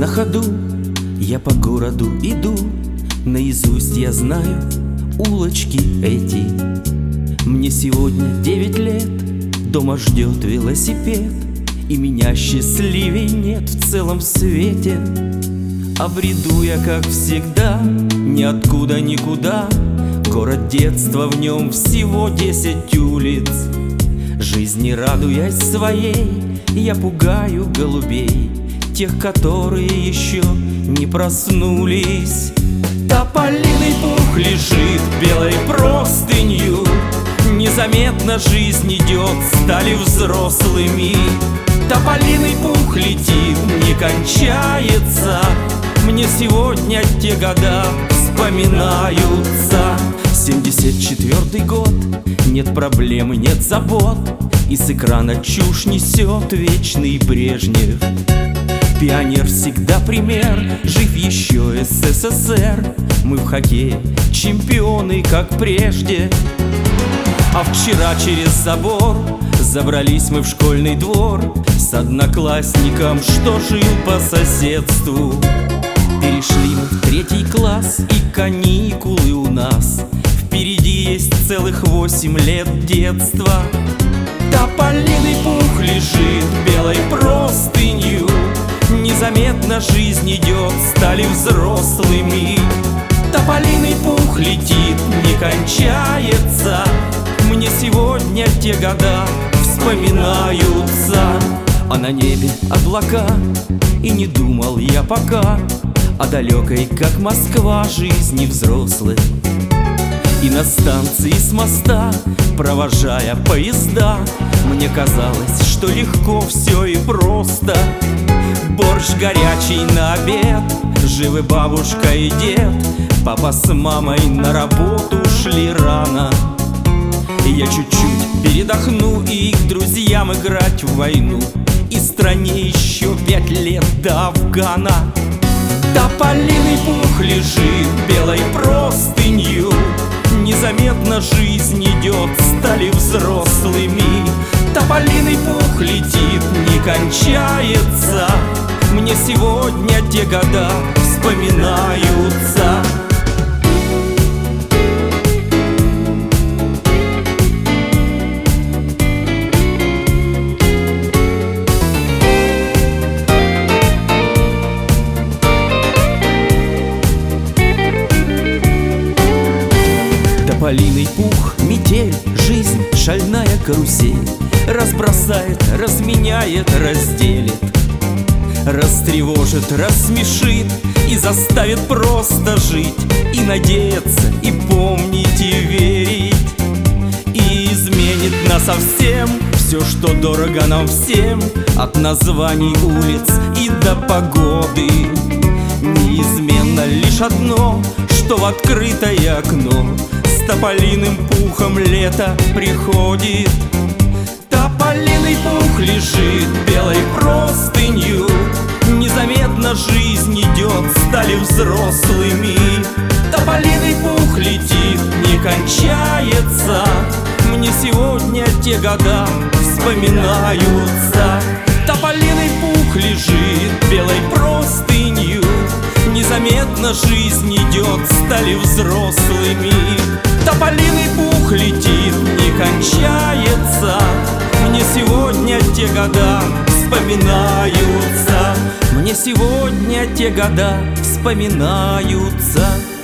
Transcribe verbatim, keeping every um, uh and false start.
на ходу я по городу иду, наизусть я знаю улочки эти. Мне сегодня девять лет, дома ждет велосипед, и меня счастливей нет в целом свете. А бреду я, как всегда, ниоткуда никуда. Город детства, в нем всего десять улиц. Жизни радуясь своей, я пугаю голубей, тех, которые еще не проснулись. Тополиный пух лежит белой простынью, незаметно жизнь идет, стали взрослыми. Тополиный пух летит, не кончается, мне сегодня те года вспоминаются. Семьдесят четвёртый год, нет проблем и нет забот, и с экрана чушь несет вечный Брежнев. Пионер всегда пример, жив еще СССР. Мы в хоккее чемпионы, как прежде. А вчера через забор забрались мы в школьный двор с одноклассником, что жил по соседству. Перешли мы в третий класс, и каникулы у нас. Впереди есть целых восемь лет детства. Тополиный пух лежит белой простынью, незаметно жизнь идет, стали взрослыми. Тополиный пух летит, не кончается, мне сегодня те года вспоминаются. А на небе облака, и не думал я пока о далекой, как Москва, жизни взрослых. И на станции с моста, провожая поезда, мне казалось, что легко все и просто. Борщ горячий на обед, живы бабушка и дед, папа с мамой на работу ушли рано. И я чуть-чуть передохну и к друзьям играть в войну, и стране еще пять лет до Афгана. Тополиный пух лежит белой простынью, незаметно жизнь идет, стали взрослыми. Тополиный пух летит, не кончается, мне сегодня те года вспоминаются. Тополиный пух, метель, жизнь, шальная карусель, разбросает, разменяет, разделит, растревожит, рассмешит и заставит просто жить, и надеяться, и помнить, и верить. И изменит насовсем все, что дорого нам всем, от названий улиц и до погоды. Неизменно лишь одно, что в открытое окно с тополиным пухом лето приходит. Тополиный пух лежит белой простынью, незаметно жизнь идет, стали взрослыми. Тополиный пух летит, не кончается, мне сегодня те года вспоминаются. Тополиный пух лежит белой простынью, незаметно жизнь идет, стали взрослыми. Тополиный пух летит, не кончается, мне сегодня те года вспоминаются. Мне сегодня те года вспоминаются.